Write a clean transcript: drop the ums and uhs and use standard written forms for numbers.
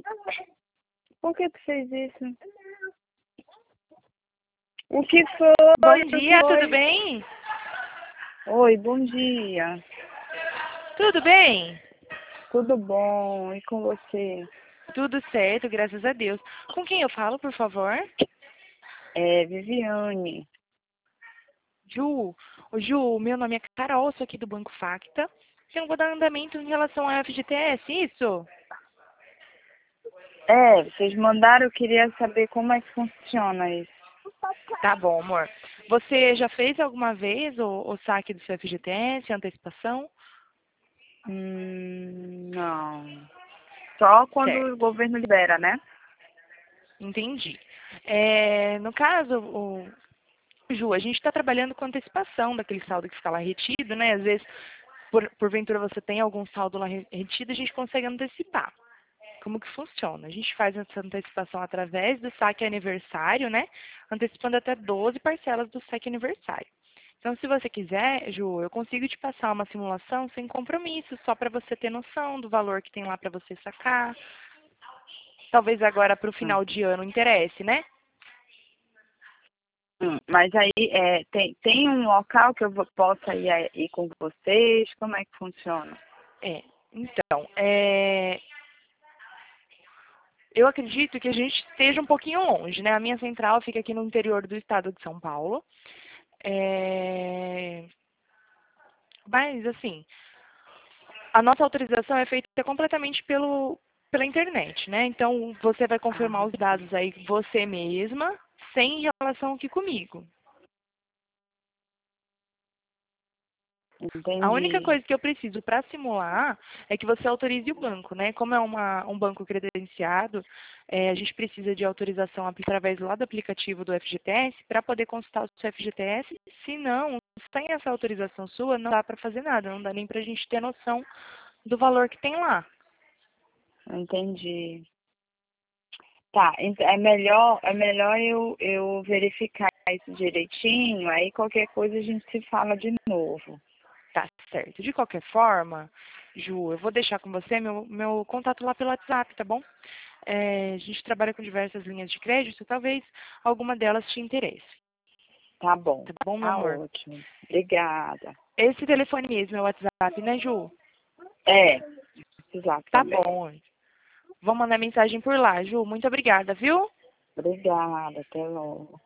Por que tu fez isso? O que Bom foi? O que dia, tudo foi? bem? Oi, bom dia. Tudo bem? Tudo bom? E com você? Tudo certo, graças a Deus. Com quem eu falo, por favor? É, Viviane. Ju. Ô, Ju, meu nome é Carol, sou aqui do Banco Facta. Eu vou dar andamento em relação ao FGTS, isso? É, vocês mandaram, eu queria saber como é que funciona isso. Tá bom, amor. Você já fez alguma vez o saque do seu FGTS, antecipação? Não. Só quando Certo, o governo libera, né? entendi. No caso, Ju, a gente está trabalhando com antecipação daquele saldo que fica lá retido, né? Às vezes, porventura você tem algum saldo lá retido, a gente consegue antecipar. Como que funciona? A gente faz essa antecipação através do saque aniversário, né? Antecipando até 12 parcelas do saque aniversário. Então, se você quiser, Ju, eu consigo te passar uma simulação sem compromisso, só para você ter noção do valor que tem lá para você sacar. Talvez agora para o Hum. final de ano interesse, né? Mas aí tem um local que eu possa ir com vocês? Como é que funciona? Então, eu acredito que a gente esteja um pouquinho longe, né? A minha central fica aqui no interior do estado de São Paulo. É, Mas, assim, a nossa autorização é feita completamente pela internet, né? Então, você vai Ah, confirmar os dados aí você mesma, sem relação aqui comigo. A única entendi. coisa que eu preciso para simular é que você autorize o banco, né? Como é um banco credenciado, a gente precisa de autorização através lá do aplicativo do FGTS para poder consultar o seu FGTS. Se não, sem essa autorização sua, não dá para fazer nada, não dá nem para a gente ter noção do valor que tem lá. Entendi. Tá, é melhor eu verificar isso direitinho, aí qualquer coisa a gente se fala de novo. Tá certo. De qualquer forma, Ju, eu vou deixar com você meu contato lá pelo WhatsApp, tá bom? A gente trabalha com diversas linhas de crédito, talvez alguma delas te interesse. Tá bom. Tá bom, meu Tá amor? ótimo. Obrigada. Esse telefone mesmo é o WhatsApp, né, Ju? É, exato Tá também. bom. Vou mandar mensagem por lá, Ju. Muito obrigada, viu? Obrigada, até logo.